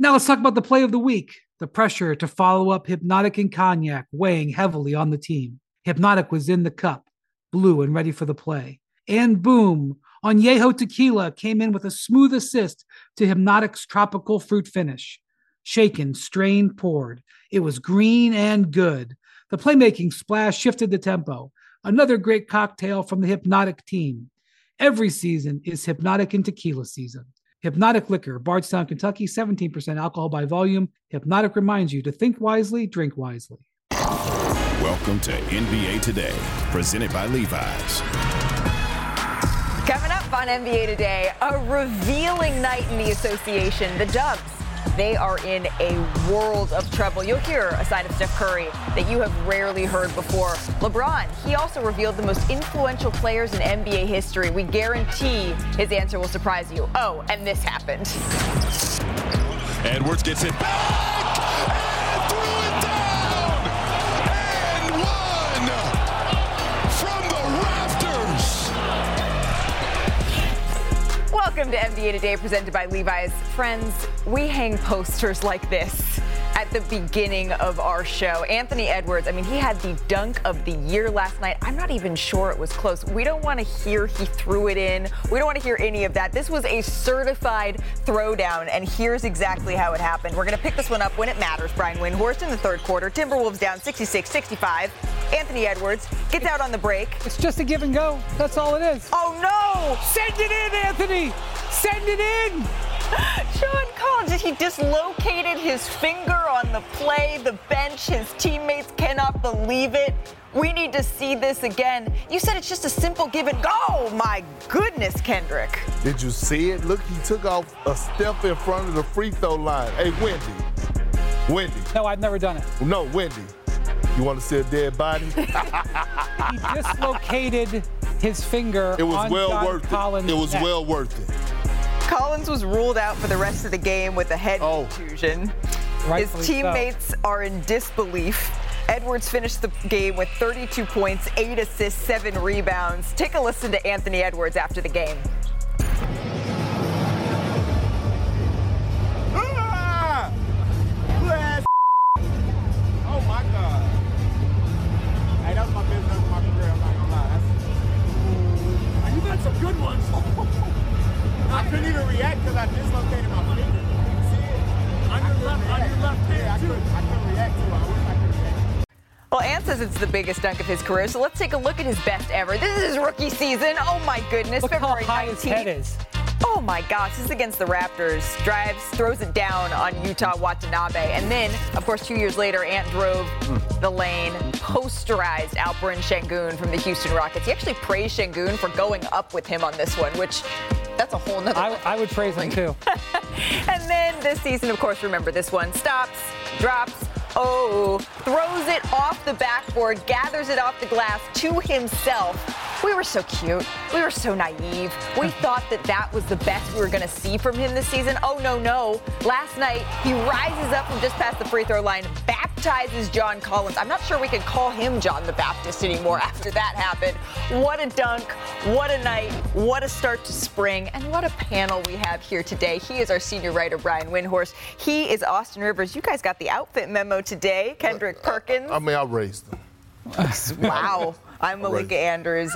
Now let's talk about the play of the week. The pressure to follow up Hypnotic and Cognac weighing heavily on the team. Hypnotic was in the cup, blue and ready for the play. And boom, Añejo Tequila came in with a smooth assist to Hypnotic's tropical fruit finish. Shaken, strained, poured. It was green and good. The playmaking splash shifted the tempo. Another great cocktail from the Hypnotic team. Every season is Hypnotic and Tequila season. Hypnotic Liquor, Bardstown, Kentucky, 17% alcohol by volume. Hypnotic reminds you to think wisely, drink wisely. Welcome to NBA Today, presented by Levi's. Coming up on NBA Today, a revealing night in the association. The Dubs, they are in a world of trouble. You'll hear a side of Steph Curry that you have rarely heard before. LeBron, he also revealed the most influential players in NBA history. We guarantee his answer will surprise you. Oh, and this happened. Edwards gets it back and threw it down and one from the rafters. Welcome to NBA Today, presented by Levi's. Friends, we hang posters like this at the beginning of our show. Anthony Edwards, I mean, he had the dunk of the year last night. I'm not even sure it was close. We don't want to hear he threw it in. We don't want to hear any of that. This was a certified throwdown, and here's exactly how it happened. We're going to pick this one up when it matters. Brian Windhorst in the third quarter. Timberwolves down 66-65. Anthony Edwards gets out on the break. It's just a give and go. That's all it is. Oh, no! Send it in, Anthony! Send it in! Sean Collins, he dislocated his finger on the play. The bench, his teammates cannot believe it. We need to see this again. You said it's just a simple give and go. Oh, my goodness, Kendrick. Did you see it? Look, he took off a step in front of the free throw line. Hey, Wendy. No, I've never done it. No, Wendy. You want to see a dead body? He dislocated his finger It was on well John worth Collins' it. It was neck. well worth it. Collins was ruled out for the rest of the game with a head contusion. Rightfully His teammates are in disbelief. Edwards finished the game with 32 points, 8 assists, 7 rebounds. Take a listen to Anthony Edwards after the game. Oh my God. Hey, that was my business, that was my career, I'm not gonna lie. You got some good ones. I couldn't even react because I dislocated my finger. You see it? On your left hand, too. I couldn't react to it. I wish I could react. Well, Ant says it's the biggest dunk of his career, so let's take a look at his best ever. This is his rookie season. Oh, my goodness. Look how February high 19th. his head is. Oh, my gosh. This is against the Raptors. Drives, throws it down on Yuta Watanabe. And then, of course, 2 years later, Ant drove the lane, posterized Alperen Şengün from the Houston Rockets. He actually praised Şengün for going up with him on this one, which that's a whole nother I would praise him, too. And then this season, of course, remember this one. Stops, drops, throws it off the backboard, gathers it off the glass to himself. We were so cute. We were so naive. We thought that was the best we were going to see from him this season. Oh, no. Last night, he rises up from just past the free throw line, baptizes John Collins. I'm not sure we could call him John the Baptist anymore after that happened. What a dunk. What a night. What a start to spring. And what a panel we have here today. He is our senior writer, Brian Windhorst. He is Austin Rivers. You guys got the outfit memo today. Kendrick Perkins. I raised them. Wow. I'm Malika Andrews.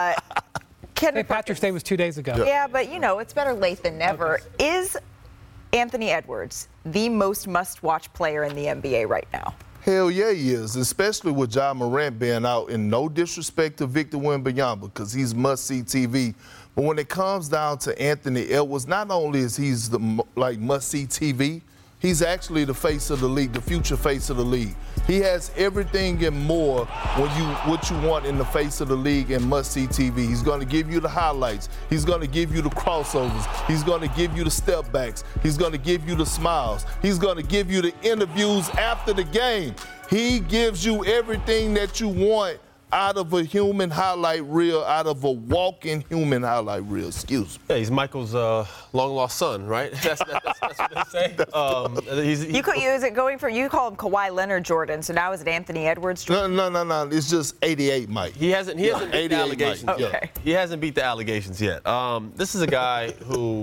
St. Patrick's Day was 2 days ago. Yeah, but, it's better late than never. Okay. Is Anthony Edwards the most must-watch player in the NBA right now? Hell yeah, he is, especially with Ja Morant being out, and no disrespect to Victor Wembanyama because he's must-see TV. But when it comes down to Anthony Edwards, not only is he the must-see TV, he's actually the face of the league, the future face of the league. He has everything and more what you want in the face of the league and must-see TV. He's going to give you the highlights. He's going to give you the crossovers. He's going to give you the step backs. He's going to give you the smiles. He's going to give you the interviews after the game. He gives you everything that you want out of a human highlight reel, out of a walking human highlight reel. Excuse me. Yeah, he's Michael's long-lost son, right? That's what they say. You call him Kawhi Leonard Jordan, so now is it Anthony Edwards Jordan? No. It's just 88 Mike. He hasn't beat the allegations Mike. yet. Okay. He hasn't beat the allegations yet. This is a guy who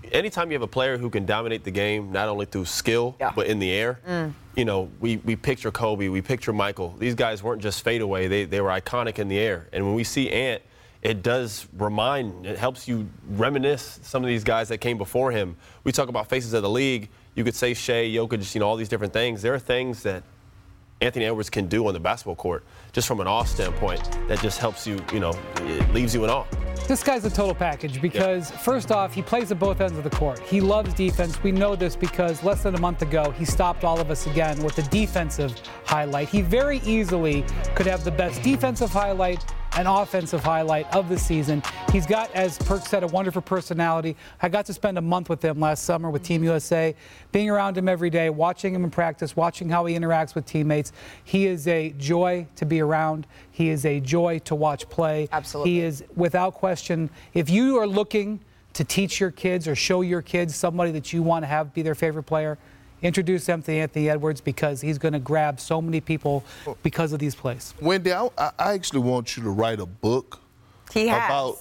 anytime you have a player who can dominate the game, not only through skill, but in the air, you know, we picture Kobe, we picture Michael. These guys weren't just fadeaway. They were iconic in the air. And when we see Ant, it helps you reminisce some of these guys that came before him. We talk about faces of the league. You could say Shea, Jokic, you know, all these different things. There are things that Anthony Edwards can do on the basketball court, just from an awe standpoint, that just helps you, you know, it leaves you in awe. This guy's a total package because, first off, he plays at both ends of the court. He loves defense. We know this because less than a month ago, he stopped all of us again with the defensive highlight. He very easily could have the best defensive highlight and offensive highlight of the season. He's got, as Perk said, a wonderful personality. I got to spend a month with him last summer with Team USA, being around him every day, watching him in practice, watching how he interacts with teammates. He is a joy to be around. He is a joy to watch play. Absolutely. He is, without question, if you are looking to teach your kids or show your kids somebody that you want to have be their favorite player, introduce them to Anthony Edwards because he's going to grab so many people because of these plays. Wendy, I actually want you to write a book. He has. About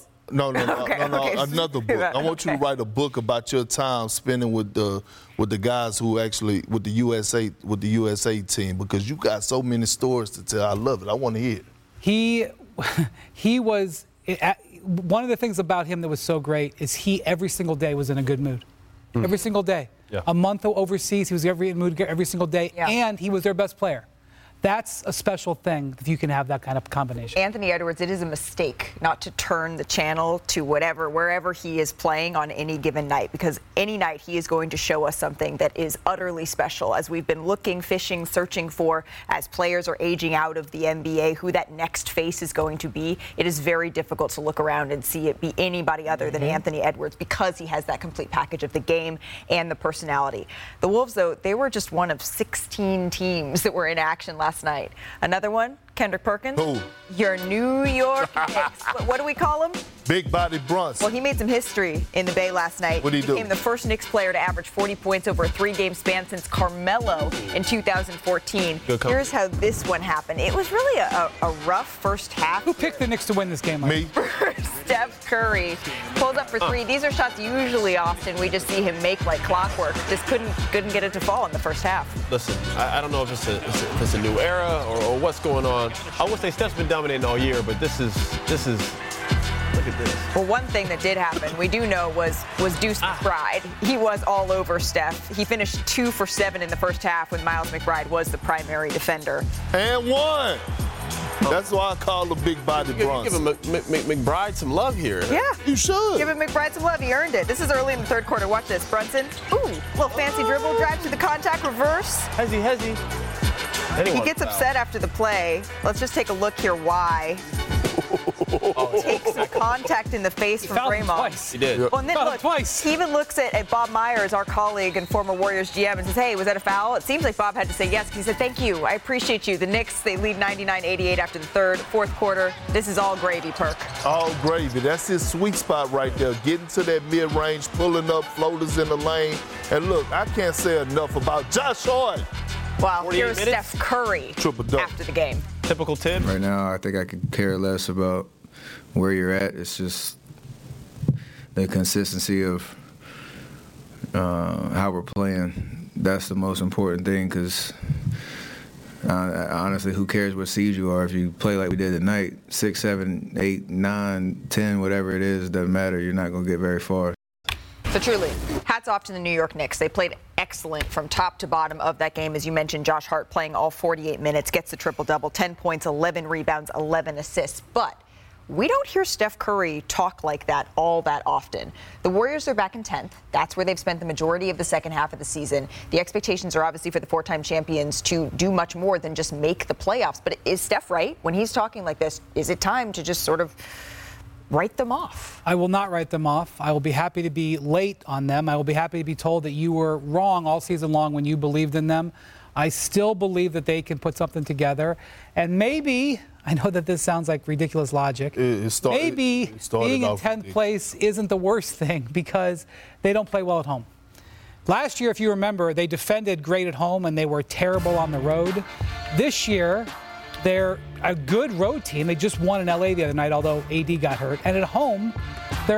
another book. I want you to write a book about your time spending with the guys who actually with the USA team, because you got so many stories to tell. I love it. I want to hear it. He was one of the things about him that was so great is he every single day was in a good mood. Every single day. Yeah. A month overseas, he was in mood every single day, and he was their best player. That's a special thing if you can have that kind of combination. Anthony Edwards, it is a mistake not to turn the channel to wherever he is playing on any given night, because any night he is going to show us something that is utterly special. As we've been looking, fishing, searching for, as players are aging out of the NBA, who that next face is going to be, it is very difficult to look around and see it be anybody other than Anthony Edwards, because he has that complete package of the game and the personality. The Wolves, though, they were just one of 16 teams that were in action last night. Another one, Kendrick Perkins. Who? Your New York Knicks. What do we call him? Big Body Brunson. Well, he made some history in the Bay last night. What did he do? He became the first Knicks player to average 40 points over a 3-game span since Carmelo in 2014. Here's how this one happened. It was really a rough first half. Who picked the Knicks to win this game? Me. Steph Curry pulls up for three. These are shots usually, Austin, we just see him make like clockwork. Just couldn't get it to fall in the first half. Listen, I don't know if it's a new era or what's going on. I would say Steph's been dominating all year, but this is look at this. Well, one thing that did happen, we do know, was Deuce McBride. He was all over Steph. He finished 2 for 7 in the first half when Miles McBride was the primary defender. And one. That's why I call him Big Body Brunson. Give McBride some love here. Yeah. You should. Give McBride some love. He earned it. This is early in the third quarter. Watch this. Brunson. Ooh, little fancy dribble, drive to the contact, reverse. Hezzy. He gets upset after the play. Let's just take a look here why. Takes some contact in the face from Draymond. Twice. He did. Well, and then look, twice. He even looks at Bob Myers, our colleague and former Warriors GM, and says, hey, was that a foul? It seems like Bob had to say yes, because he said, thank you, I appreciate you. The Knicks, they lead 99-88 after the fourth quarter. This is all gravy, Perk. All gravy. That's his sweet spot right there. Getting to that mid-range, pulling up floaters in the lane. And look, I can't say enough about Josh Hart. Wow, here's Steph Curry after the game. Typical Tim. Right now, I think I could care less about where you're at. It's just the consistency of how we're playing. That's the most important thing, because honestly, who cares what seed you are? If you play like we did tonight, 6, 7, 8, 9, 10, whatever it is, doesn't matter. You're not going to get very far. So truly, hats off to the New York Knicks. They played excellent from top to bottom of that game. As you mentioned, Josh Hart playing all 48 minutes, gets the triple-double, 10 points, 11 rebounds, 11 assists. But we don't hear Steph Curry talk like that all that often. The Warriors are back in 10th. That's where they've spent the majority of the second half of the season. The expectations are obviously for the four-time champions to do much more than just make the playoffs. But is Steph right? When he's talking like this, is it time to just sort of write them off? I will not write them off. I will be happy to be late on them. I will be happy to be told that you were wrong all season long when you believed in them. I still believe that they can put something together. And maybe, I know that this sounds like ridiculous logic, maybe being in 10th place isn't the worst thing, because they don't play well at home. Last year, if you remember, they defended great at home and they were terrible on the road. This year, they're a good road team. They just won in LA the other night, although AD got hurt. And at home, they're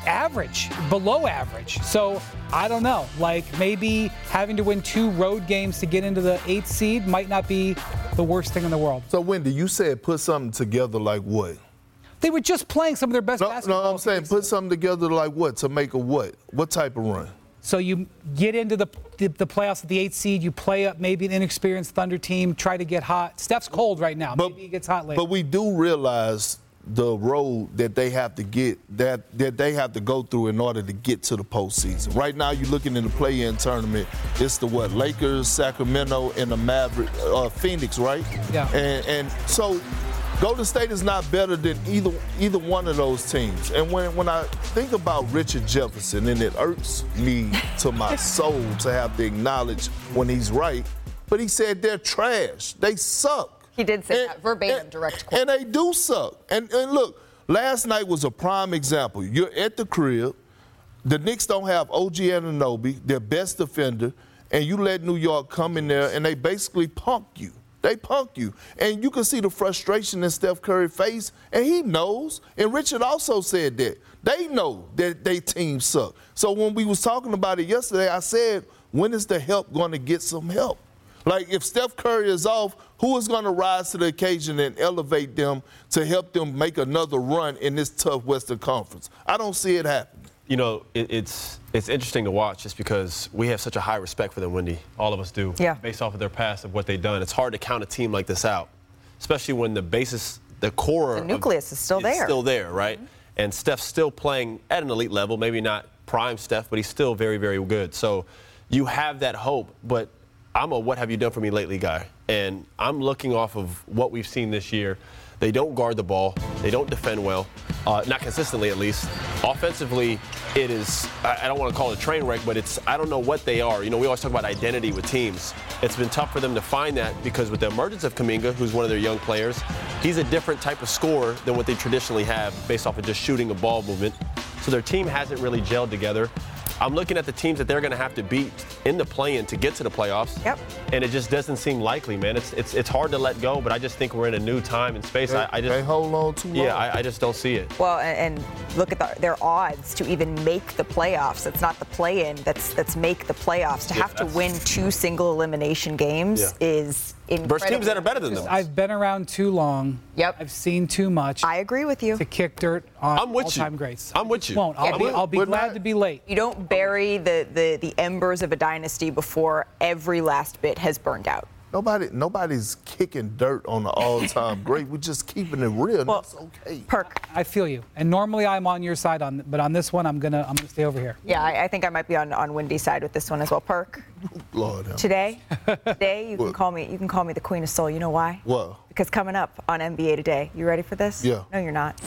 average, below average. So I don't know. Like maybe having to win 2 road games to get into the 8th seed might not be the worst thing in the world. So Wendy, you said put something together like what? They were just playing some of their best basketball. No, I'm saying put something together like what? To make a what? What type of run? So you get into the playoffs at the 8th seed, you play up maybe an inexperienced Thunder team, try to get hot. Steph's cold right now. Maybe he gets hot later. But we do realize the road that they have to get, that they have to go through in order to get to the postseason. Right now, you're looking in the play-in tournament. It's the Lakers, Sacramento, and the Maverick, Phoenix, right? Yeah. And so Golden State is not better than either one of those teams. And when I think about Richard Jefferson, and it irks me to my soul to have to acknowledge when he's right, but he said they're trash. They suck. He did say that verbatim, direct quote. And they do suck. And look, last night was a prime example. You're at the crib. The Knicks don't have OG Anunoby, their best defender, and you let New York come in there and they basically punk you. They punk you. And you can see the frustration in Steph Curry's face, and he knows. And Richard also said that. They know that their team suck. So when we was talking about it yesterday, I said, when is the help going to get some help? Like, if Steph Curry is off, who is going to rise to the occasion and elevate them to help them make another run in this tough Western Conference? I don't see it happening. You know, it's interesting to watch just because we have such a high respect for them, Wendy. All of us do. Yeah. Based off of their past of what they've done. It's hard to count a team like this out, especially when the basis, the core. The nucleus is still there. Still there, right? Mm-hmm. And Steph's still playing at an elite level, maybe not prime Steph, but he's still very, very good. So you have that hope, but I'm a what have you done for me lately guy. And I'm looking off of what we've seen this year. They don't guard the ball. They don't defend well, not consistently at least. Offensively, it is, I don't want to call it a train wreck, but it's, I don't know what they are. You know, we always talk about identity with teams. It's been tough for them to find that because with the emergence of Kuminga, who's one of their young players, he's a different type of scorer than what they traditionally have based off of just shooting a ball movement. So their team hasn't really gelled together. I'm looking at the teams that they're going to have to beat in the play-in to get to the playoffs. Yep. And it just doesn't seem likely, man. It's hard to let go, but I just think we're in a new time and space. I just can't hold on too long. Yeah, I just don't see it. Well, and look at their odds to even make the playoffs. It's not the play-in that's make the playoffs. To have to win 2 single elimination games is incredible. Versus teams that are better than them. I've been around too long. Yep. I've seen too much. I agree with you. To kick dirt on I'm with all-time you. greats. I'm with you. Won't. I'll be glad to be late. You don't bury the embers of a dynasty before every last bit has burned out. Nobody's kicking dirt on the all-time great. We're just keeping it real. Well, that's okay. Perk. I feel you. And normally I'm on your side but on this one I'm gonna stay over here. Yeah, I think I might be on Wendy's side with this one as well. Perk. Lord help. Today you can call me the Queen of Soul. You know why? What? Because coming up on NBA Today, you ready for this? Yeah. No, you're not.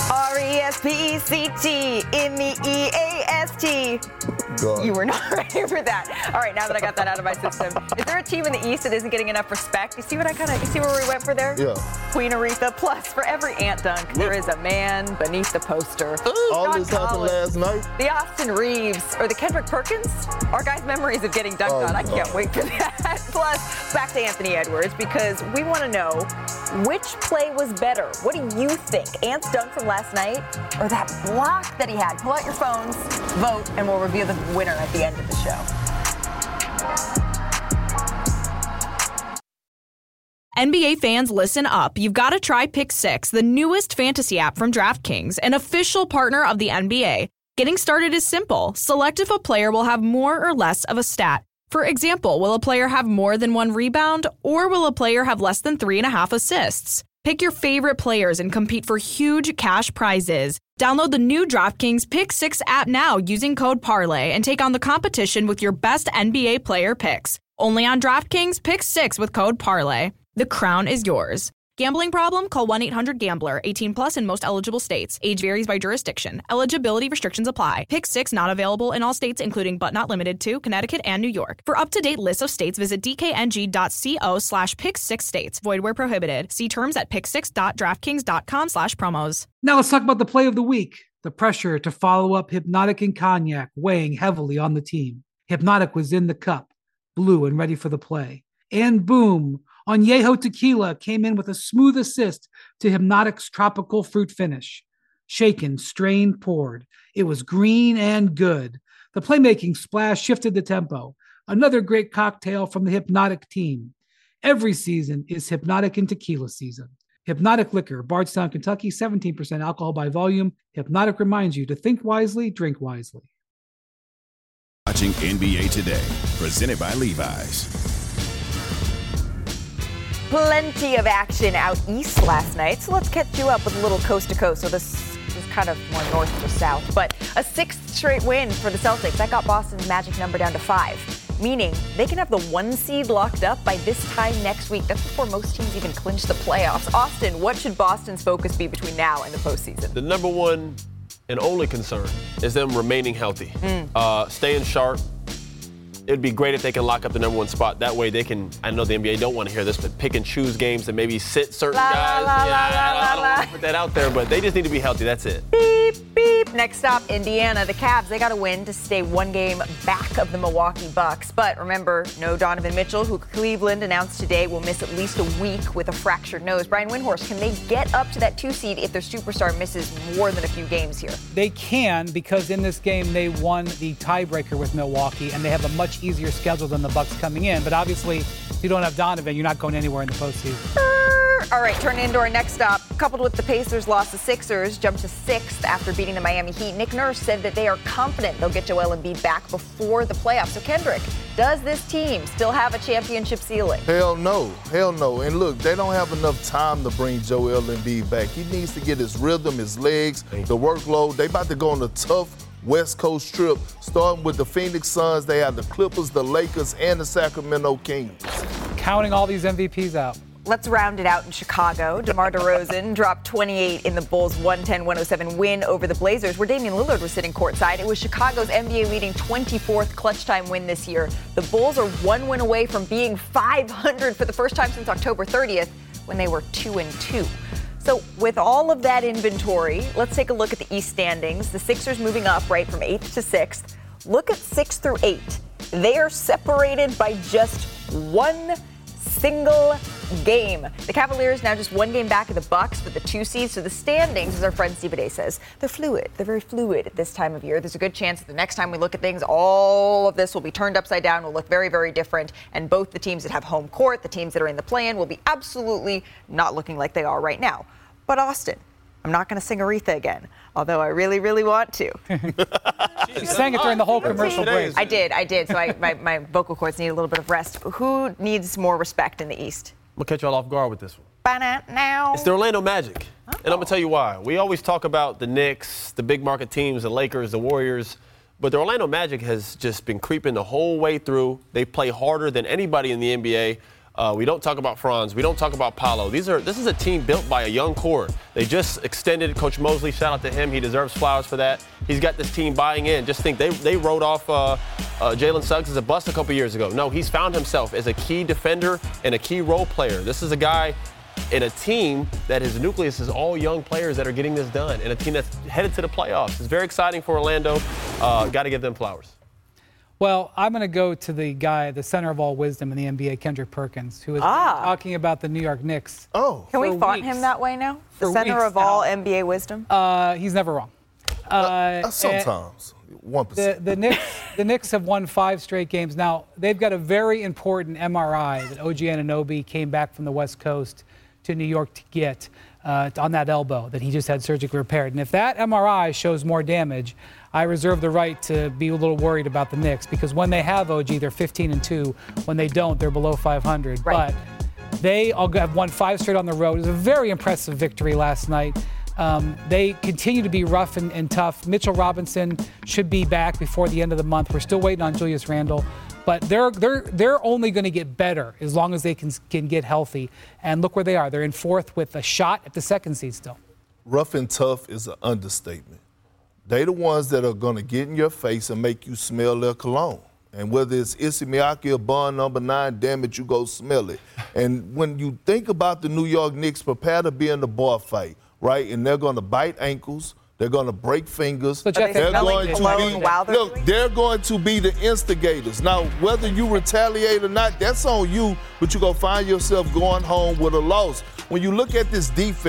RESPECT in the EAST. God. You were not ready for that. All right, now that I got that out of my system, is there a team in the East that isn't getting enough respect? You see where we went for there? Yeah. Queen Aretha. Plus, for every ant dunk, there is a man beneath the poster. All this happened last night? The Austin Reeves or the Kendrick Perkins? Our guys' memories of getting dunked on. I can't wait for that. Plus, back to Anthony Edwards because we want to know which play was better. What do you think? Ant's dunk from last night or that block that he had? Pull out your phones, vote, and we'll reveal the winner at the end of the show. NBA fans, listen up. You've got to try Pick 6, the newest fantasy app from DraftKings, an official partner of the NBA. Getting started is simple. Select if a player will have more or less of a stat. For example, will a player have more than 1 rebound, or will a player have less than 3.5 assists? Pick your favorite players and compete for huge cash prizes. Download the new DraftKings Pick 6 app now using code PARLAY and take on the competition with your best NBA player picks. Only on DraftKings Pick 6 with code PARLAY. The crown is yours. Gambling problem? Call 1-800-GAMBLER. 18 plus in most eligible states. Age varies by jurisdiction. Eligibility restrictions apply. Pick 6 not available in all states, including but not limited to Connecticut and New York. For up-to-date lists of states, visit dkng.co/pick6states. Void where prohibited. See terms at pick6.draftkings.com/promos. Now let's talk about the play of the week. The pressure to follow up Hypnotic and Cognac weighing heavily on the team. Hypnotic was in the cup, blue and ready for the play. And boom, Añejo Tequila came in with a smooth assist to Hypnotic's tropical fruit finish. Shaken, strained, poured. It was green and good. The playmaking splash shifted the tempo. Another great cocktail from the Hypnotic team. Every season is Hypnotic and Tequila season. Hypnotic Liquor, Bardstown, Kentucky, 17% alcohol by volume. Hypnotic reminds you to think wisely, drink wisely. Watching NBA Today, presented by Levi's. Plenty of action out east last night, so let's catch you up with a little coast to coast. So this is kind of more north to south, but a 6th straight win for the Celtics. That got Boston's magic number down to 5, meaning they can have the 1 seed locked up by this time next week. That's before most teams even clinch the playoffs. Austin, what should Boston's focus be between now and the postseason? The number one and only concern is them remaining healthy, staying sharp. It'd be great if they can lock up the number 1 spot. That way they can, I know the NBA don't want to hear this, but pick and choose games and maybe sit certain guys. I don't want to put that out there, but they just need to be healthy. That's it. Beep, beep. Next up, Indiana. The Cavs, they got to win to stay 1 game back of the Milwaukee Bucks. But remember, no Donovan Mitchell, who Cleveland announced today will miss at least a week with a fractured nose. Brian Windhorst, can they get up to that 2 seed if their superstar misses more than a few games here? They can, because in this game they won the tiebreaker with Milwaukee, and they have a much easier schedule than the Bucks coming in. But obviously, if you don't have Donovan, you're not going anywhere in the postseason. All right, turning into our next stop. Coupled with the Pacers' loss, the Sixers jumped to 6th after beating the Miami Heat. Nick Nurse said that they are confident they'll get Joel Embiid back before the playoffs. So Kendrick, does this team still have a championship ceiling? Hell no. And look, they don't have enough time to bring Joel Embiid back. He needs to get his rhythm, his legs, the workload. They about to go on a tough West Coast trip, starting with the Phoenix Suns. They have the Clippers, the Lakers, and the Sacramento Kings. Counting all these MVPs out. Let's round it out in Chicago. DeMar DeRozan dropped 28 in the Bulls' 110-107 win over the Blazers, where Damian Lillard was sitting courtside. It was Chicago's NBA-leading 24th clutch-time win this year. The Bulls are 1 win away from being 500 for the first time since October 30th, when they were 2-2. So with all of that inventory, let's take a look at the East standings. The Sixers moving up, right, from 8th to 6th. Look at 6 through 8. They are separated by just 1 single game. The Cavaliers now just 1 game back of the Bucks with the 2 seeds. So the standings, as our friend Steve Day says, they're fluid. They're very fluid at this time of year. There's a good chance that the next time we look at things, all of this will be turned upside down, will look very, very different. And both the teams that have home court, the teams that are in the play-in, will be absolutely not looking like they are right now. But Austin, I'm not going to sing Aretha again, although I really, really want to. She sang it during the whole commercial break. I did. So my vocal cords need a little bit of rest. Who needs more respect in the East? I'm going to catch y'all off guard with this one. Now. It's the Orlando Magic. And I'm going to tell you why. We always talk about the Knicks, the big market teams, the Lakers, the Warriors. But the Orlando Magic has just been creeping the whole way through. They play harder than anybody in the NBA. We don't talk about Franz. We don't talk about Paolo. This is a team built by a young core. They just extended Coach Mosley. Shout out to him. He deserves flowers for that. He's got this team buying in. Just think they wrote off Jalen Suggs as a bust a couple years ago. No, he's found himself as a key defender and a key role player. This is a guy in a team that his nucleus is all young players that are getting this done, and a team that's headed to the playoffs. It's very exciting for Orlando. Got to give them flowers. Well, I'm going to go to the guy, the center of all wisdom in the NBA, Kendrick Perkins, who is talking about the New York Knicks. Oh. Can we font him that way now? The center of all NBA wisdom? He's never wrong. Sometimes. 1%. The Knicks have won 5 straight games. Now, they've got a very important MRI that OG Anunoby came back from the West Coast to New York to get on that elbow that he just had surgically repaired. And if that MRI shows more damage, I reserve the right to be a little worried about the Knicks, because when they have OG, they're 15-2. When they don't, they're below 500. Right. But they have won 5 straight on the road. It was a very impressive victory last night. They continue to be rough and tough. Mitchell Robinson should be back before the end of the month. We're still waiting on Julius Randle. But they're only going to get better as long as they can get healthy. And look where they are. They're in 4th with a shot at the 2nd seed still. Rough and tough is an understatement. They the ones that are going to get in your face and make you smell their cologne. And whether it's Issey Miyake or Bond number 9, damn it, you go smell it. And when you think about the New York Knicks, prepare to be in the bar fight, right? And they're going to bite ankles. They're going to break fingers. But Jeff, they're going to be the instigators. Now, whether you retaliate or not, that's on you, but you're going to find yourself going home with a loss. When you look at this defense,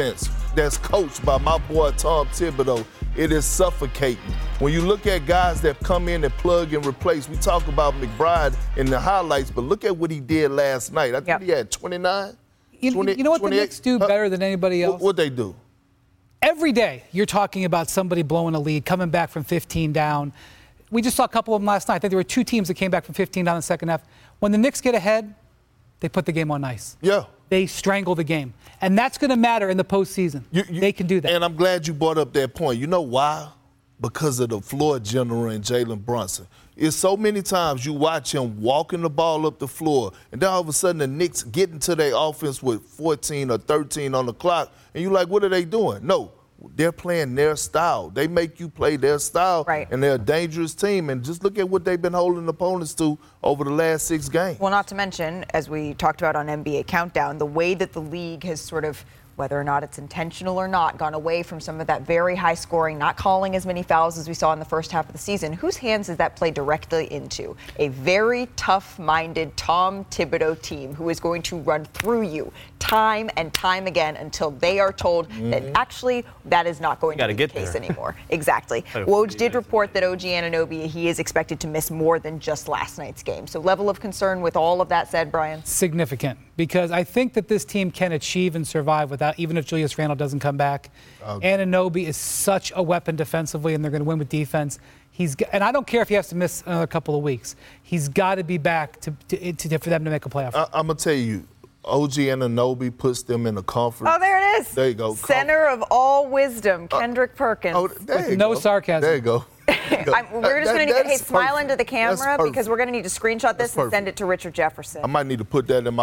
that's coached by my boy Tom Thibodeau, it is suffocating. When you look at guys that come in and plug and replace, we talk about McBride in the highlights, but look at what he did last night. I think he had 29. You know what the Knicks do better than anybody else? What'd they do? Every day you're talking about somebody blowing a lead, coming back from 15 down. We just saw a couple of them last night. I think there were 2 teams that came back from 15 down in the second half. When the Knicks get ahead, they put the game on ice. Yeah. They strangle the game. And that's going to matter in the postseason. They can do that. And I'm glad you brought up that point. You know why? Because of the floor general and Jalen Brunson. It's so many times you watch him walking the ball up the floor, and then all of a sudden the Knicks get into their offense with 14 or 13 on the clock, and you're like, what are they doing? No, they're playing their style. They make you play their style, right. And they're a dangerous team. And just look at what they've been holding opponents to over the last 6 games. Well, not to mention, as we talked about on NBA Countdown, the way that the league has sort of, whether or not it's intentional or not, gone away from some of that very high scoring, not calling as many fouls as we saw in the first half of the season. Whose hands does that play directly into? A very tough-minded Tom Thibodeau team who is going to run through you time and time again until they are told that actually that is not going to be the case anymore. Exactly. Woj did report that OG Anunoby, he is expected to miss more than just last night's game. So level of concern with all of that said, Brian? Significant, because I think that this team can achieve and survive without, even if Julius Randle doesn't come back. Anunoby is such a weapon defensively, and they're going to win with defense. And I don't care if he has to miss another couple of weeks. He's got to be back for them to make a playoff. I'm going to tell you, OG Anunoby puts them in a conference. Oh, there it is. There you go. Center of all wisdom, Kendrick Perkins. Oh, there you no go. Sarcasm. There you go. We're just going to need to smile into the camera because we're going to need to screenshot this and send it to Richard Jefferson. I might need to put that in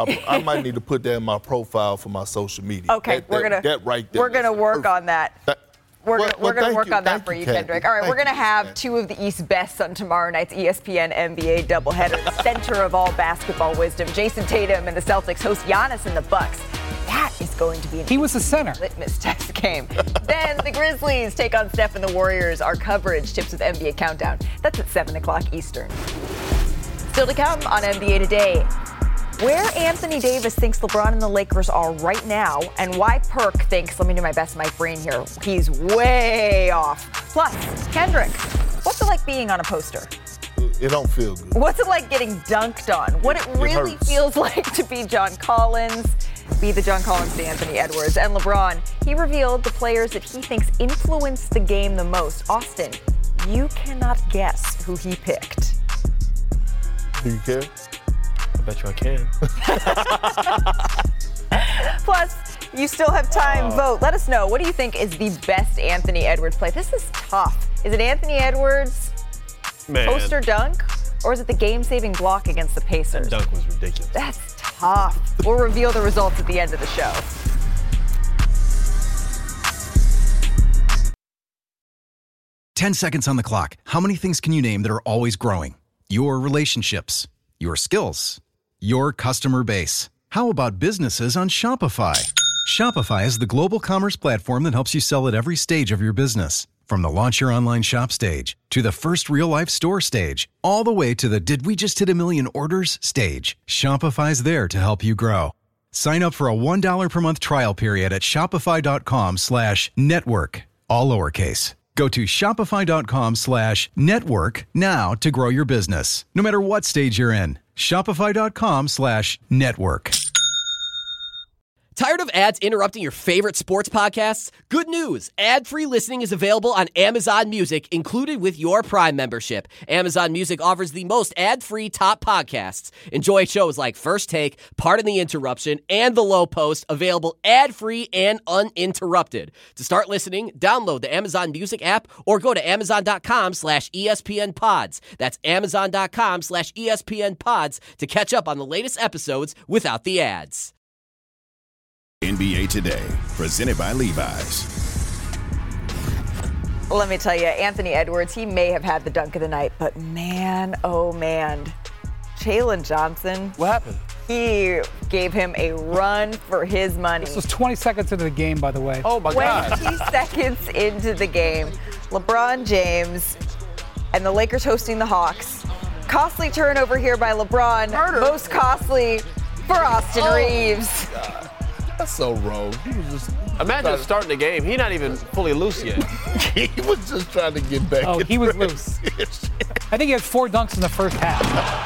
my profile for my social media. Okay, that right there. We're going to work on that. We're going to work on that for you, Kendrick. All right, we're going to have 2 of the East's best on tomorrow night's ESPN NBA doubleheader. The center of all basketball wisdom, Jason Tatum and the Celtics host Giannis and the Bucks. That is going to be he was the center. Litmus test game. Then the Grizzlies take on Steph and the Warriors. Our coverage tips with NBA Countdown. That's at 7 o'clock Eastern. Still to come on NBA Today. Where Anthony Davis thinks LeBron and the Lakers are right now, and why Perk thinks, let me do my best in my brain here, he's way off. Plus, Kendrick, what's it like being on a poster? It don't feel good. What's it like getting dunked on? What it really feels like to be John Collins, be the John Collins to Anthony Edwards. And LeBron, he revealed the players that he thinks influenced the game the most. Austin, you cannot guess who he picked. Do you care? I bet you I can. Plus, you still have time. Vote. Let us know. What do you think is the best Anthony Edwards play? This is tough. Is it Anthony Edwards' poster dunk? Or is it the game-saving block against the Pacers? That dunk was ridiculous. That's tough. We'll reveal the results at the end of the show. "10 seconds on the clock. How many things can you name that are always growing? Your relationships, your skills, your customer base. How about businesses on Shopify? Shopify is the global commerce platform that helps you sell at every stage of your business. From the launch your online shop stage, to the first real-life store stage, all the way to the did we just hit a million orders stage, Shopify's there to help you grow. Sign up for a $1 per month trial period at shopify.com/network, all lowercase. Go to shopify.com/network now to grow your business, no matter what stage you're in. Shopify.com/network. Tired of ads interrupting your favorite sports podcasts? Good news! Ad-free listening is available on Amazon Music, included with your Prime membership. Amazon Music offers the most ad-free top podcasts. Enjoy shows like First Take, Pardon the Interruption, and The Low Post, available ad-free and uninterrupted. To start listening, download the Amazon Music app or go to amazon.com/ESPNpods. That's amazon.com/ESPNpods to catch up on the latest episodes without the ads. NBA Today, presented by Levi's. Let me tell you, Anthony Edwards, he may have had the dunk of the night, but man, oh man, Jalen Johnson. What happened? He gave him a run for his money. This was 20 seconds into the game, by the way. Oh, my God. 20 seconds into the game. LeBron James and the Lakers hosting the Hawks. Costly turnover here by LeBron. Most costly for Austin Reeves. That's so wrong. He was just imagine starting the game. He's not even fully loose yet. he was just trying to get back. Oh, he was loose. I think he had 4 dunks in the first half.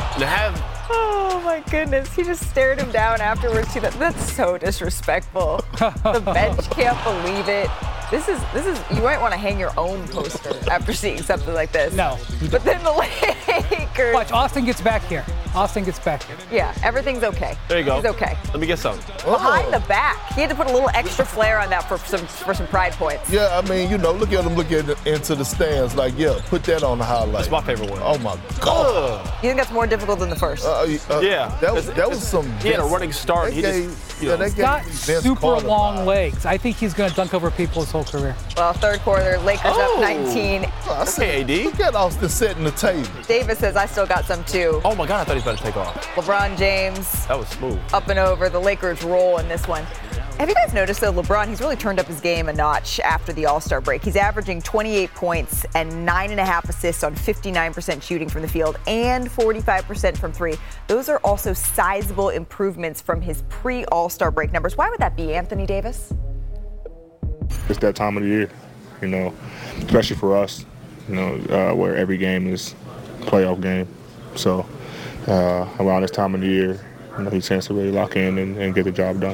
Oh my goodness, he just stared him down afterwards too. That's so disrespectful. The bench can't believe it. This is you might want to hang your own poster after seeing something like this. No. But then the Lakers. Watch, Austin gets back here. Yeah, everything's okay. There you go. He's okay. Let me get some. Behind the back. He had to put a little extra flair on that for some pride points. Yeah, I mean, look at him looking into the stands. Like, yeah, put that on the highlight. That's my favorite one. Oh my God. You think that's more difficult than the first? Yeah. That was some. He had a running start. He's got super long legs. I think he's going to dunk over people his whole career. Well, third quarter, Lakers up 19. Okay, AD. Look at Austin setting the table. Davis says, I still got some too. Oh my God, I thought he was about to take off. LeBron James. That was smooth. Up and over. The Lakers roll in this one. Have you guys noticed, though, LeBron, he's really turned up his game a notch after the All-Star break. He's averaging 28 points and 9.5 assists on 59% shooting from the field and 45% from three. Those are also sizable improvements from his pre-All-Star break numbers. Why would that be, Anthony Davis? It's that time of the year, especially for us, where every game is a playoff game. So around this time of the year, he tends to really lock in and get the job done.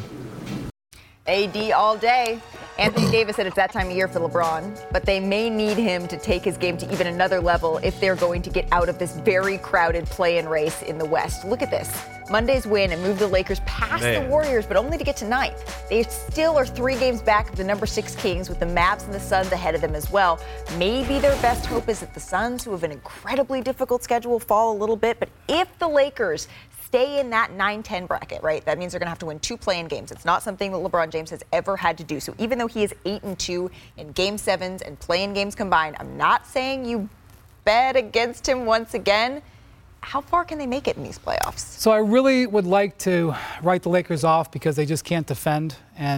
AD all day. Anthony Davis said it's that time of year for LeBron, but they may need him to take his game to even another level if they're going to get out of this very crowded play-in race in the West. Look at this. Monday's win and moved the Lakers past the Warriors, but only to get to 9th. They still are 3 games back of the number 6 Kings with the Mavs and the Suns ahead of them as well. Maybe their best hope is that the Suns, who have an incredibly difficult schedule, fall a little bit, but if the Lakers stay in that 9-10 bracket, right? That means they're going to have to win 2 play-in games. It's not something that LeBron James has ever had to do. So even though he is 8-2 in Game 7s and play-in games combined, I'm not saying you bet against him once again. How far can they make it in these playoffs? So I really would like to write the Lakers off because they just can't defend.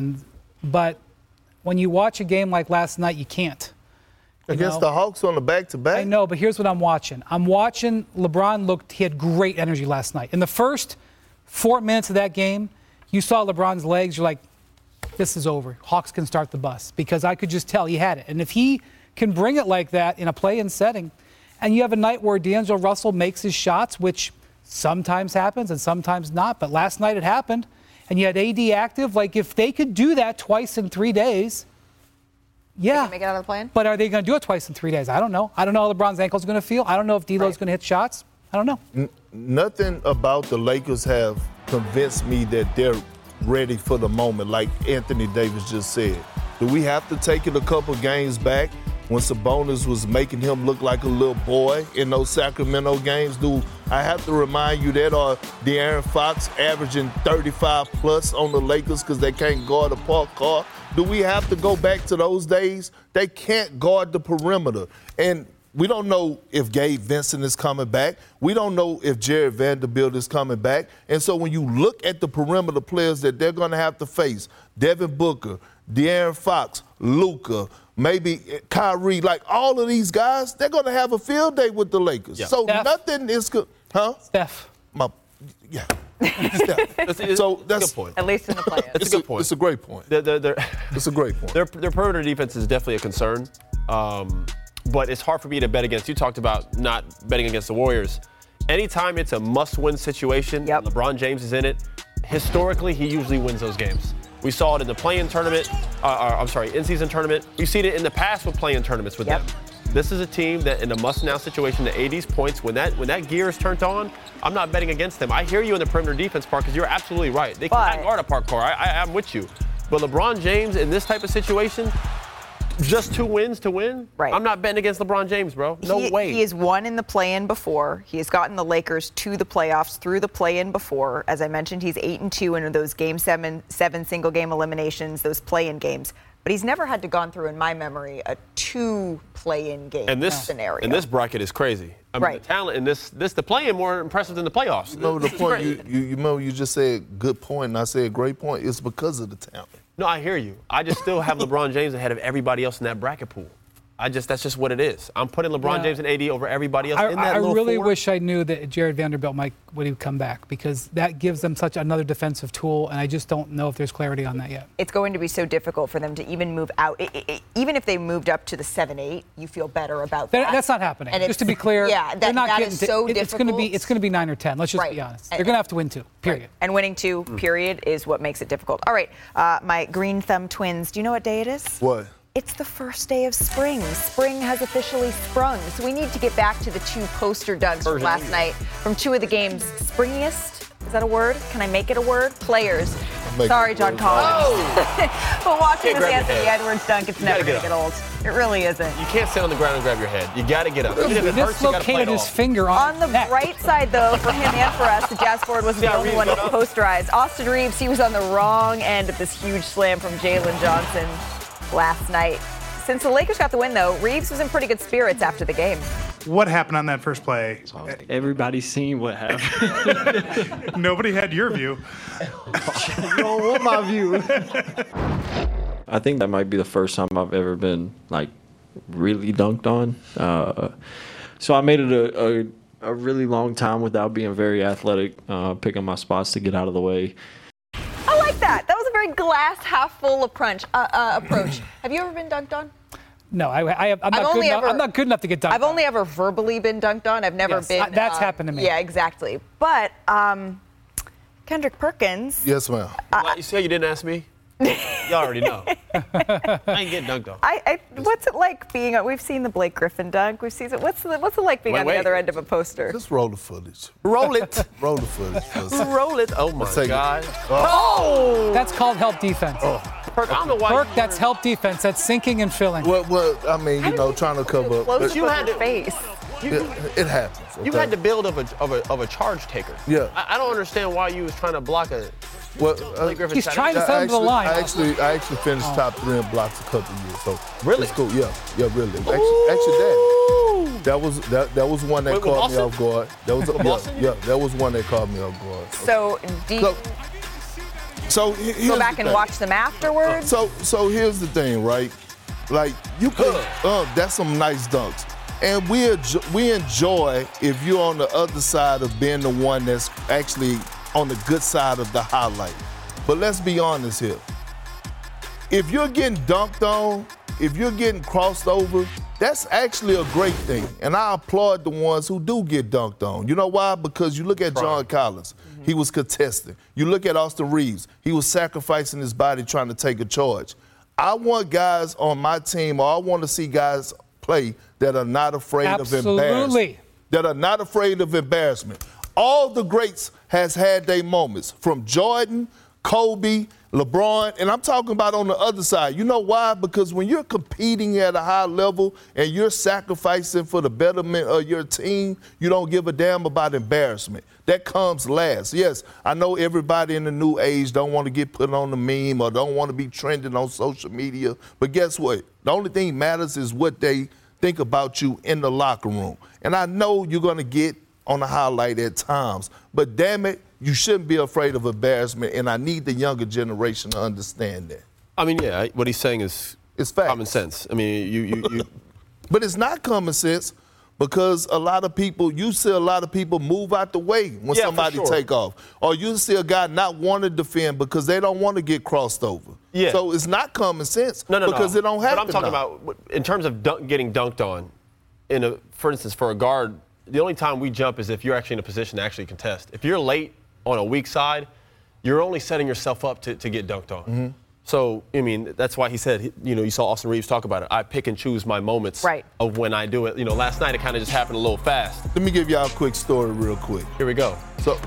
But when you watch a game like last night, you can't. Against the Hawks on the back-to-back? I know, but here's what I'm watching. I'm watching LeBron he had great energy last night. In the first 4 minutes of that game, you saw LeBron's legs. You're like, this is over. Hawks can start the bus because I could just tell he had it. And if he can bring it like that in a play-in setting, and you have a night where D'Angelo Russell makes his shots, which sometimes happens and sometimes not, but last night it happened, and you had AD active, like if they could do that twice in 3 days, yeah. They can make it out of the plan? But are they going to do it twice in 3 days? I don't know. I don't know how LeBron's ankle's going to feel. I don't know if D'Lo's going to hit shots. I don't know. Nothing about the Lakers have convinced me that they're ready for the moment, like Anthony Davis just said. Do we have to take it a couple games back when Sabonis was making him look like a little boy in those Sacramento games? Do I have to remind you that De'Aaron Fox averaging 35-plus on the Lakers because they can't guard a parked car? Do we have to go back to those days? They can't guard the perimeter. And we don't know if Gabe Vincent is coming back. We don't know if Jared Vanderbilt is coming back. And so when you look at the perimeter players that they're going to have to face, Devin Booker, De'Aaron Fox, Luka, maybe Kyrie, like all of these guys, they're going to have a field day with the Lakers. Yeah. So Steph. Nothing is good. Huh? Steph. Yeah. So that's a good point. At least in the playoffs. It's a good point. It's a great point. It's a great point. Their perimeter defense is definitely a concern. But it's hard for me to bet against. You talked about not betting against the Warriors. Anytime it's a must-win situation, LeBron James is in it, historically, he usually wins those games. We saw it in the play-in tournament, in-season tournament. We've seen it in the past with play-in tournaments with them. This is a team that in a must-now situation, the AD's points, when that gear is turned on, I'm not betting against them. I hear you in the perimeter defense part because you're absolutely right. They cannot guard a parked car. I'm with you. But LeBron James in this type of situation, just 2 wins to win? Right. I'm not betting against LeBron James, bro. No way. He has won in the play-in before. He has gotten the Lakers to the playoffs through the play-in before. As I mentioned, he's 8-2 in those Game 7 single-game eliminations, those play-in games. But he's never had to gone through, in my memory, a 2 play-in game scenario. And this bracket is crazy. I mean, the talent in the play-in more impressive than the playoffs. The point you remember you just said good point, and I said great point. It's because of the talent. No, I hear you. I just still have LeBron James ahead of everybody else in that bracket pool. That's just what it is. I'm putting LeBron James and AD over everybody else. I really wish I knew that Jared Vanderbilt would come back, because that gives them such another defensive tool, and I just don't know if there's clarity on that yet. It's going to be so difficult for them to even move out. Even if they moved up to the 7-8, you feel better about that. That's not happening. And just to be clear, they're not getting is so difficult. It's going to be 9 or 10. Let's just be honest. They're going to have to win 2. Period. Right. And winning 2, period, is what makes it difficult. All right, my green thumb twins. Do you know what day it is? What? It's the first day of spring. Spring has officially sprung. So we need to get back to the 2 poster dunks from last night from 2 of the game's springiest. Is that a word? Can I make it a word? Players. Sorry, John Collins. But watching this Anthony Edwards dunk, it's never going to get old. It really isn't. You can't sit on the ground and grab your head. You got to get up. He dislocated his finger on the neck. bright side, though, for him and for us, the Jazz forward wasn't the only one to posterize. Austin Reeves, he was on the wrong end of this huge slam from Jalen Johnson last night. Since the Lakers got the win, though, Reeves was in pretty good spirits after the game. What happened on that first play? Everybody's seen what happened. Nobody had your view. You don't want my view. I think that might be the first time I've ever been, really dunked on. So I made it a really long time without being very athletic, picking my spots to get out of the way. I like that. That was a very glass half full approach. Have you ever been dunked on? No, I'm not good enough to get dunked on. I've only ever verbally been dunked on. I've never been. That's happened to me. Yeah, exactly. But Kendrick Perkins. Yes, ma'am. You say you didn't ask me? You already know. I ain't getting dunked on. What's it like being on? We've seen the Blake Griffin dunk. We've seen it. What's it like being on the other end of a poster? Just roll the footage. Roll it. Roll the footage. Roll it. Oh, my God. Oh! That's called help defense. Perk, I don't know why. Perk, that's help defense. That's sinking and filling. Well, I mean, trying to cover up. But you had to face. It happens. Okay? You had the build of a charge taker. Yeah. I don't understand why you was trying to block a. Well, he's trying to send him to the line. I actually finished top 3 in blocks a couple of years. So really? It's cool. Yeah, really. Actually, that was one that caught me off guard. That was that was one that caught me off guard. So go back and watch them afterwards. So here's the thing, right? Like you could, that's some nice dunks. And we enjoy if you're on the other side of being the one that's actually on the good side of the highlight. But let's be honest here. If you're getting dunked on, if you're getting crossed over, that's actually a great thing. And I applaud the ones who do get dunked on. You know why? Because you look at John Collins, he was contesting. You look at Austin Reeves, he was sacrificing his body trying to take a charge. I want guys on my team, or I want to see guys play that are not afraid of embarrassment. That are not afraid of embarrassment. All the greats has had their moments, from Jordan, Kobe, LeBron, and I'm talking about on the other side. You know why? Because when you're competing at a high level and you're sacrificing for the betterment of your team, you don't give a damn about embarrassment. That comes last. Yes, I know everybody in the new age don't want to get put on the meme or don't want to be trending on social media, but guess what? The only thing matters is what they think about you in the locker room. And I know you're going to get on the highlight at times, but damn it, you shouldn't be afraid of embarrassment, and I need the younger generation to understand that. I mean, yeah, what he's saying is common sense. I mean, you But it's not common sense because you see a lot of people move out the way when somebody take off. Or you see a guy not want to defend because they don't want to get crossed over. Yeah. So it's not common sense because it don't happen. But I'm talking about in terms of getting dunked on, for instance, for a guard, the only time we jump is if you're actually in a position to actually contest. If you're late on a weak side, you're only setting yourself up to get dunked on. Mm-hmm. So, I mean, that's why he said, you saw Austin Reeves talk about it. I pick and choose my moments of when I do it. Last night it kind of just happened a little fast. Let me give y'all a quick story real quick. Here we go.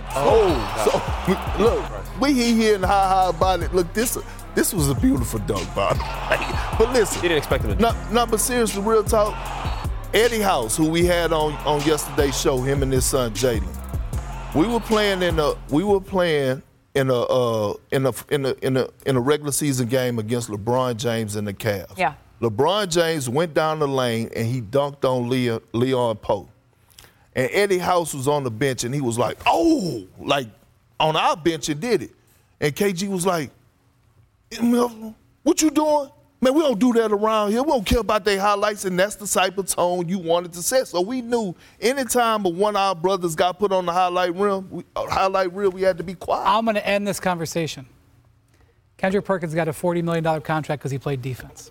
Look, we here and ha about it. Look, this was a beautiful dunk, by the way. But listen. He didn't expect him to. No, but seriously, real talk. Eddie House, who we had on yesterday's show, him and his son Jalen. We were playing in a regular season game against LeBron James and the Cavs. Yeah. LeBron James went down the lane and he dunked on Leon Powe. And Eddie House was on the bench and he was like, oh, like on our bench and did it. And KG was like, what you doing? Man, we don't do that around here. We don't care about their highlights, and that's the type of tone you wanted to set. So we knew anytime one of our brothers got put on the highlight reel, we had to be quiet. I'm going to end this conversation. Kendrick Perkins got a $40 million contract because he played defense.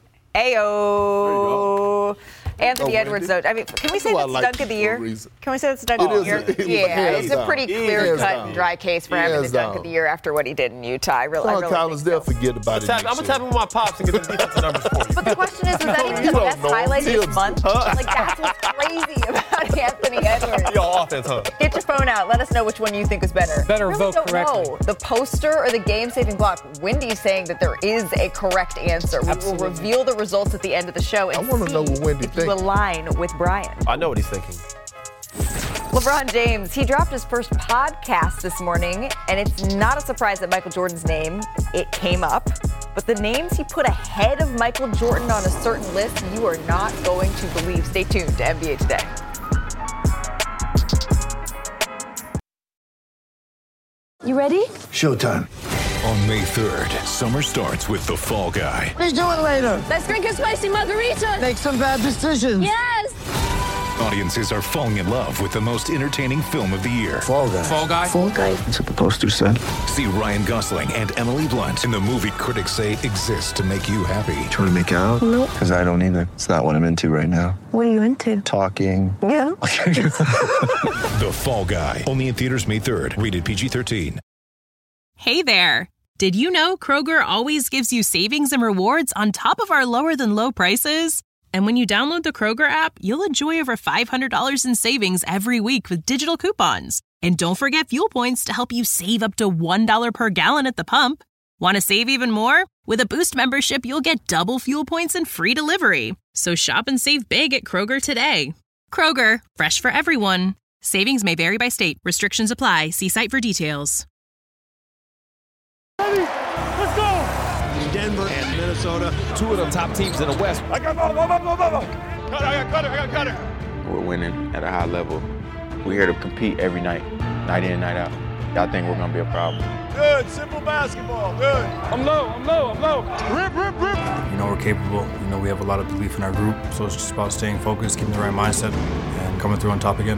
Ayo. Anthony Edwards, though. I mean, can we say that's the dunk of the year? Can we say that's the dunk of the year? Yeah, it's a pretty clear-cut and dry case for having the dunk of the year after what he did in Utah. I really Collins, they'll forget about it. I'm going to tap with my pops and get the defensive numbers for you. But the question is, was that even the best highlight this month? Like, that's what's crazy about Anthony Edwards. Y'all offense, huh? Get your phone out. Let us know which one you think is better. Better vote correctly. The poster or the game-saving block? Wendy's saying that there is a correct answer. We will reveal the results at the end of the show and I want to know what Wendy thinks. You align with Brian. I know what he's thinking. LeBron James, he dropped his first podcast this morning, and it's not a surprise that Michael Jordan's name, it came up. But the names he put ahead of Michael Jordan on a certain list, you are not going to believe. Stay tuned to NBA Today. You ready? Showtime. On May 3rd, summer starts with The Fall Guy. Let's do it later. Let's drink a spicy margarita. Make some bad decisions. Yes. Audiences are falling in love with the most entertaining film of the year. Fall Guy. Fall Guy. Fall Guy. That's what the poster said. See Ryan Gosling and Emily Blunt in the movie critics say exists to make you happy. Trying to make it out? Nope. Because I don't either. It's not what I'm into right now. What are you into? Talking. Yeah. The Fall Guy. Only in theaters May 3rd. Rated PG-13. Hey there. Did you know Kroger always gives you savings and rewards on top of our lower than low prices? And when you download the Kroger app, you'll enjoy over $500 in savings every week with digital coupons. And don't forget fuel points to help you save up to $1 per gallon at the pump. Want to save even more? With a Boost membership, you'll get double fuel points and free delivery. So shop and save big at Kroger today. Kroger, fresh for everyone. Savings may vary by state. Restrictions apply. See site for details. Let's go! Denver and Minnesota, two of the top teams in the West. I got cutter. We're winning at a high level. We're here to compete every night, night in, night out. Y'all think we're gonna be a problem? Good, simple basketball, good. I'm low. Rip. You know we're capable. You know we have a lot of belief in our group, so it's just about staying focused, keeping the right mindset, and coming through on top again.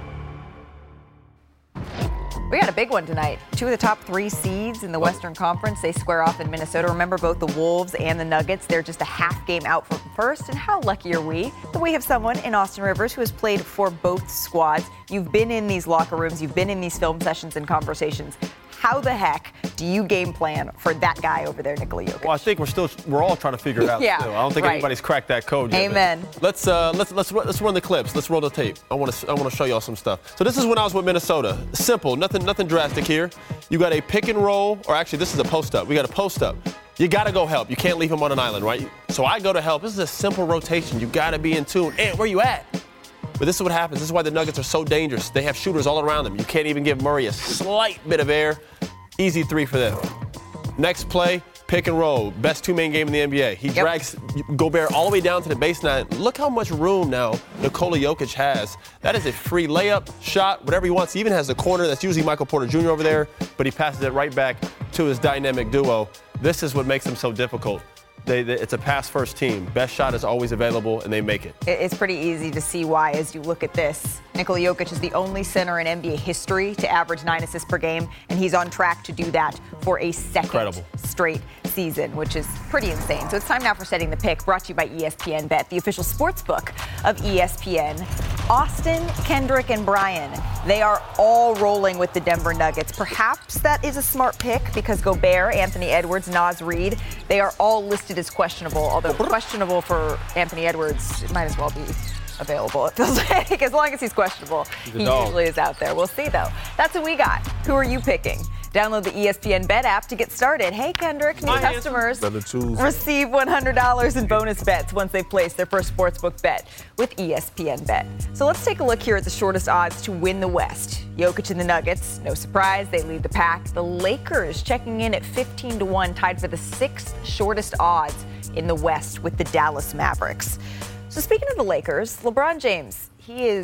We got a big one tonight. Two of the top three seeds in the Western Conference, they square off in Minnesota. Remember, both the Wolves and the Nuggets, they're just a half game out from first. And how lucky are we that we have someone in Austin Rivers who has played for both squads. You've been in these locker rooms, you've been in these film sessions and conversations. How the heck do you game plan for that guy over there, Nikola Jokic? Well, I think we're all trying to figure it out yeah, still. I don't think anybody's cracked that code yet. Amen. Let's run the clips. Let's roll the tape. I want to show y'all some stuff. So this is when I was with Minnesota. Simple, nothing drastic here. You got a pick and roll, or actually this is a post up. We got a post up. You got to go help. You can't leave him on an island, right? So I go to help. This is a simple rotation. You got to be in tune. And where you at? But this is what happens. This is why the Nuggets are so dangerous. They have shooters all around them. You can't even give Murray a slight bit of air. Easy three for them. Next play, pick and roll. Best two-man game in the NBA. He drags Gobert all the way down to the baseline. Look how much room now Nikola Jokic has. That is a free layup, shot, whatever he wants. He even has a corner. That's usually Michael Porter Jr. over there, but he passes it right back to his dynamic duo. This is what makes them so difficult. It's a pass-first team. Best shot is always available, and they make it. It's pretty easy to see why as you look at this. Nikola Jokic is the only center in NBA history to average 9 assists per game, and he's on track to do that for a second straight season, which is pretty insane. So it's time now for Setting the Pick, brought to you by ESPN Bet, the official sports book of ESPN. Austin, Kendrick, and Brian, they are all rolling with the Denver Nuggets. Perhaps that is a smart pick because Gobert, Anthony Edwards, Naz Reid, they are all listed as questionable, although questionable for Anthony Edwards, it might as well be available. It feels like as long as he's questionable, he usually is out there. We'll see, though. That's what we got. Who are you picking? Download the ESPN Bet app to get started. Hey, Kendrick, new customers receive $100 in bonus bets once they place their first sportsbook bet with ESPN Bet. So let's take a look here at the shortest odds to win the West. Jokic and the Nuggets, no surprise, they lead the pack. The Lakers checking in at 15-1, tied for the 6th shortest odds in the West with the Dallas Mavericks. So speaking of the Lakers, LeBron James, he is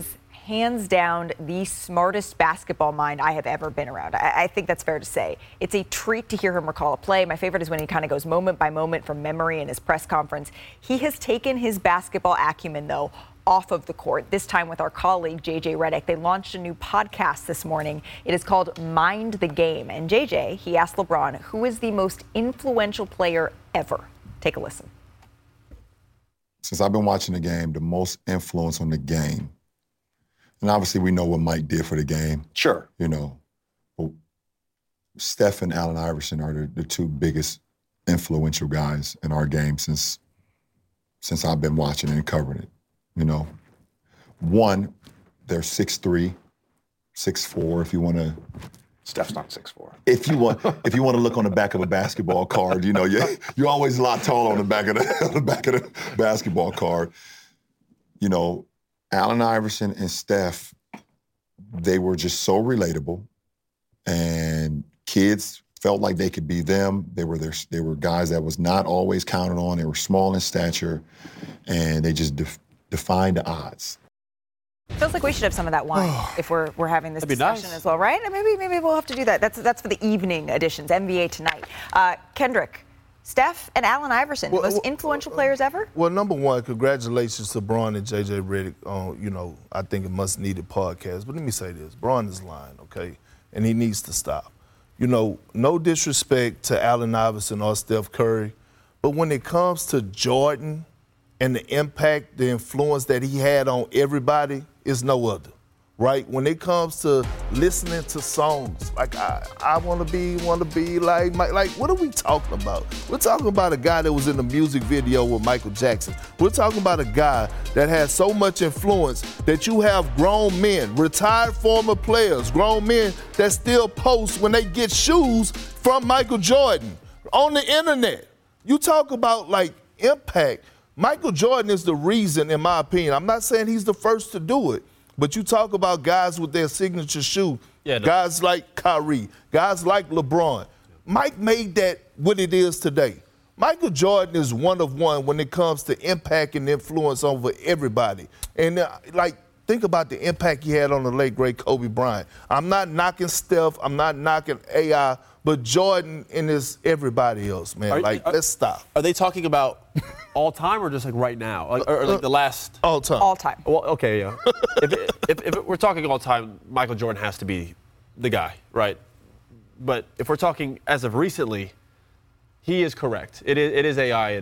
hands down the smartest basketball mind I have ever been around. I think that's fair to say. It's a treat to hear him recall a play. My favorite is when he kind of goes moment by moment from memory in his press conference. He has taken his basketball acumen, though, off of the court, this time with our colleague, JJ Redick. They launched a new podcast this morning. It is called Mind the Game. And JJ, he asked LeBron, who is the most influential player ever? Take a listen. Since I've been watching the game, the most influence on the game, and obviously we know what Mike did for the game. Sure. You know, but Steph and Allen Iverson are the two biggest influential guys in our game since I've been watching and covering it. You know, one, they're 6'3", 6'4", if you want to. Steph's not 6'4". If you want to look on the back of a basketball card, you know, you're always a lot taller on the back of the basketball card. You know, Allen Iverson and Steph, they were just so relatable, and kids felt like they could be them. They were guys that was not always counted on. They were small in stature, and they just defined the odds. Feels like we should have some of that wine if we're having this discussion as well, right? Maybe we'll have to do that. That's for the evening editions, NBA Tonight. Kendrick, Steph and Allen Iverson, the most influential players ever? Well, number one, congratulations to Bron and JJ Redick on, you know, I think a much-needed podcast. But let me say this. Bron is lying, okay? And he needs to stop. You know, no disrespect to Allen Iverson or Steph Curry, but when it comes to Jordan and the impact, the influence that he had on everybody is no other, right? When it comes to listening to songs, like I want to be like Mike, like what are we talking about? We're talking about a guy that was in the music video with Michael Jackson. We're talking about a guy that has so much influence that you have grown men, retired former players, grown men that still post when they get shoes from Michael Jordan on the internet. You talk about like impact. Michael Jordan is the reason, in my opinion. I'm not saying he's the first to do it, but you talk about guys with their signature shoe, guys like Kyrie, guys like LeBron. Mike made that what it is today. Michael Jordan is one of one when it comes to impact and influence over everybody. And, think about the impact he had on the late, great Kobe Bryant. I'm not knocking Steph. I'm not knocking AI. But Jordan and this everybody else, man. Let's stop. Are they talking about all time or just like right now? Or like the last? All time. All time. Well, okay, yeah. if we're talking all time, Michael Jordan has to be the guy, right? But if we're talking as of recently, he is correct. It is AI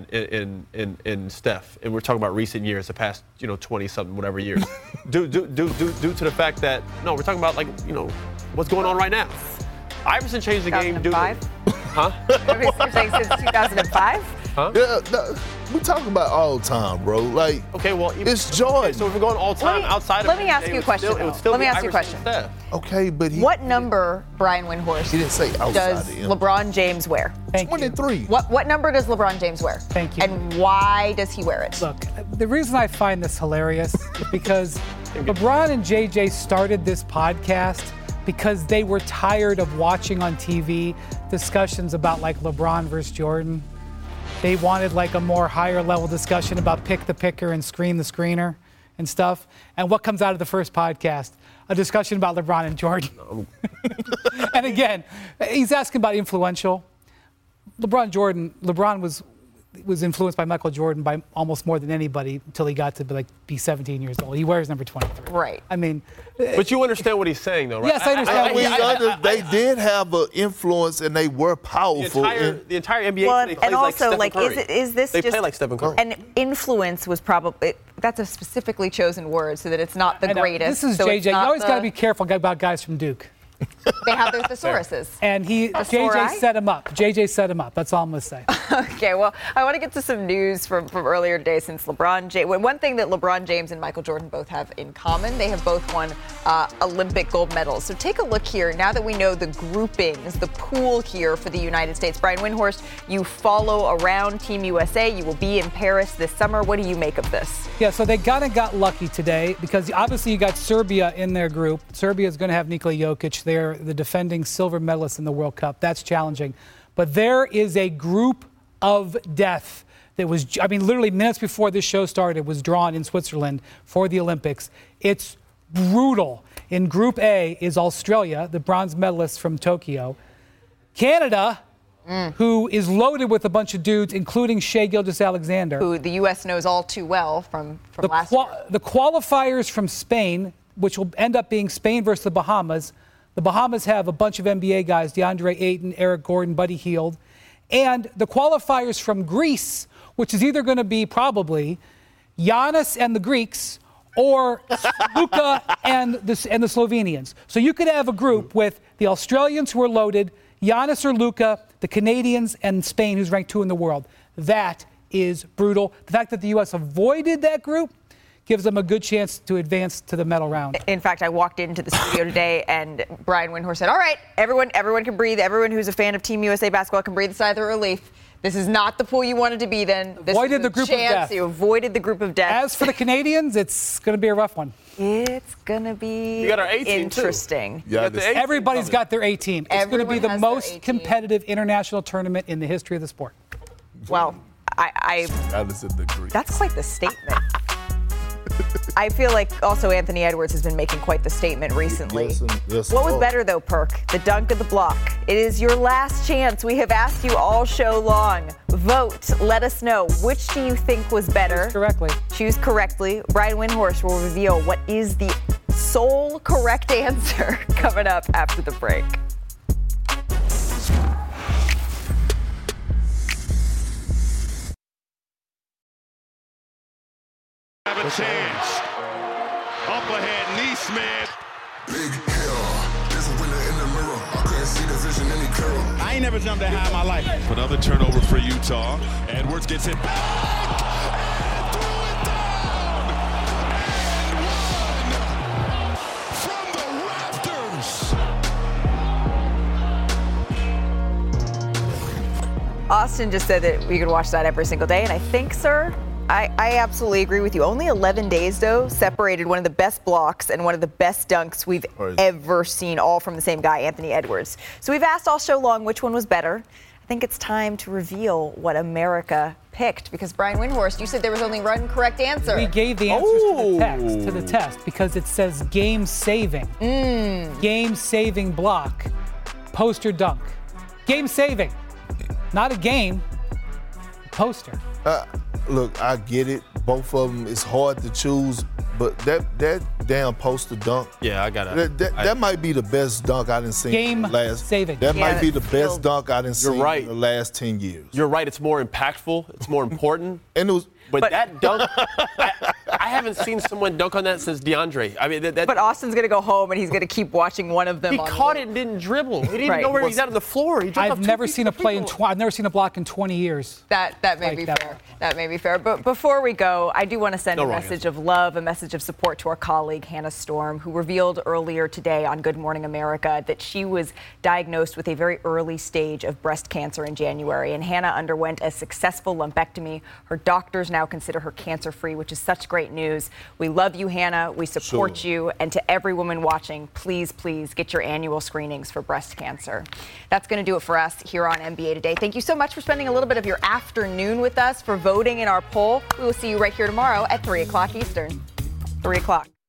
in Steph, and we're talking about recent years, the past 20-something whatever years. due to the fact that we're talking about what's going on right now. Iverson changed the game. 2005? Huh? You're saying since 2005? Huh? Yeah, we're talking about all time, bro. Like, okay, well, it's Jordan. Okay, so if we're going all time outside of let me ask you a question. Let me ask you a question. Okay, but what number, Brian Windhorst, he didn't say outside does LeBron James wear? 23. What number does LeBron James wear? Thank you. And why does he wear it? Look, the reason I find this hilarious is because LeBron and JJ started this podcast because they were tired of watching on TV discussions about like LeBron versus Jordan. They wanted like a more higher level discussion about pick the picker and screen the screener and stuff. And what comes out of the first podcast? A discussion about LeBron and Jordan. And again, he's asking about influential. LeBron was influenced by Michael Jordan by almost more than anybody until he got to be 17 years old. He wears number 23. Right. I mean, but you understand what he's saying, though, right? Yes, I understand. They did have an influence, and they were powerful. The entire NBA well, plays and also, like Stephen Curry. Is this they just play like Stephen Curry? And influence was probably that's a specifically chosen word, so that it's not the greatest. This is so JJ. You always got to be careful about guys from Duke. They have their thesauruses. And JJ set him up. JJ set him up. That's all I'm going to say. Okay, well, I want to get to some news from earlier today since LeBron James. One thing that LeBron James and Michael Jordan both have in common, they have both won Olympic gold medals. So take a look here. Now that we know the groupings, the pool here for the United States. Brian Windhorst, you follow around Team USA. You will be in Paris this summer. What do you make of this? Yeah, so they got lucky today because obviously you got Serbia in their group. Serbia is going to have Nikola Jokic. They're the defending silver medalist in the World Cup. That's challenging. But there is a group of death that was, literally minutes before this show started, was drawn in Switzerland for the Olympics. It's brutal. In Group A is Australia, the bronze medalists from Tokyo. Canada, who is loaded with a bunch of dudes, including Shai Gilgeous-Alexander. Who the U.S. knows all too well from last year. The qualifiers from Spain, which will end up being Spain versus the Bahamas. The Bahamas have a bunch of NBA guys, DeAndre Ayton, Eric Gordon, Buddy Hield. And the qualifiers from Greece, which is either going to be probably Giannis and the Greeks or Luka and the Slovenians. So you could have a group with the Australians who are loaded, Giannis or Luka, the Canadians, and Spain, who's ranked 2 in the world. That is brutal. The fact that the U.S. avoided that group gives them a good chance to advance to the medal round. In fact, I walked into the studio today and Brian Windhorst said, all right, everyone can breathe. Everyone who's a fan of Team USA basketball can breathe a sigh of relief. This is not the pool you wanted to be then. This avoided the group of death. You avoided the group of death. As for the Canadians, it's going to be a rough one. It's going to be we got our A team interesting. Yeah, everybody's got their A team. It's going to be the most competitive international tournament in the history of the sport. Well, that's quite the statement. I feel like also Anthony Edwards has been making quite the statement recently. Yes, what was better, though, Perk? The dunk or the block? It is your last chance. We have asked you all show long. Vote. Let us know. Which do you think was better? Choose correctly. Brian Windhorst will reveal what is the sole correct answer coming up after the break. Have a chance. Up ahead, Neesmith. Big hill. There's a winner in the mirror. I couldn't see the vision any clearer. I ain't never jumped that high in my life. Another turnover for Utah. Edwards gets it back and threw it down. And one from the rafters. Austin just said that we could watch that every single day, and I think, sir, I absolutely agree with you. Only 11 days, though, separated one of the best blocks and one of the best dunks we've ever seen, all from the same guy, Anthony Edwards. So we've asked all show long which one was better. I think it's time to reveal what America picked, because Brian Windhorst, you said there was only one correct answer. We gave the answers to the test because it says game-saving. Game-saving block, poster dunk. Game-saving. Not a game, poster. Look, I get it. Both of them, it's hard to choose, but that damn poster dunk. Yeah, I got it. That might be the best dunk I done seen. Game-saving. That might be the best dunk I done seen in the last 10 years. You're right. It's more impactful. It's more important. And it was. But that dunk, I haven't seen someone dunk on that since DeAndre. I mean, But Austin's going to go home and he's going to keep watching one of them. He caught it and didn't dribble. He didn't know where he's at on the floor. I've never seen a play I've never seen a block in 20 years. That may be fair. That may be fair. But before we go, I do want to send a message of love, a message of support to our colleague Hannah Storm, who revealed earlier today on Good Morning America that she was diagnosed with a very early stage of breast cancer in January. And Hannah underwent a successful lumpectomy. Her doctors now consider her cancer-free, which is such great news. We love you, Hannah. We support you. And to every woman watching, please, please get your annual screenings for breast cancer. That's going to do it for us here on NBA Today. Thank you so much for spending a little bit of your afternoon with us, for voting in our poll. We will see you right here tomorrow at 3 o'clock Eastern. 3 o'clock.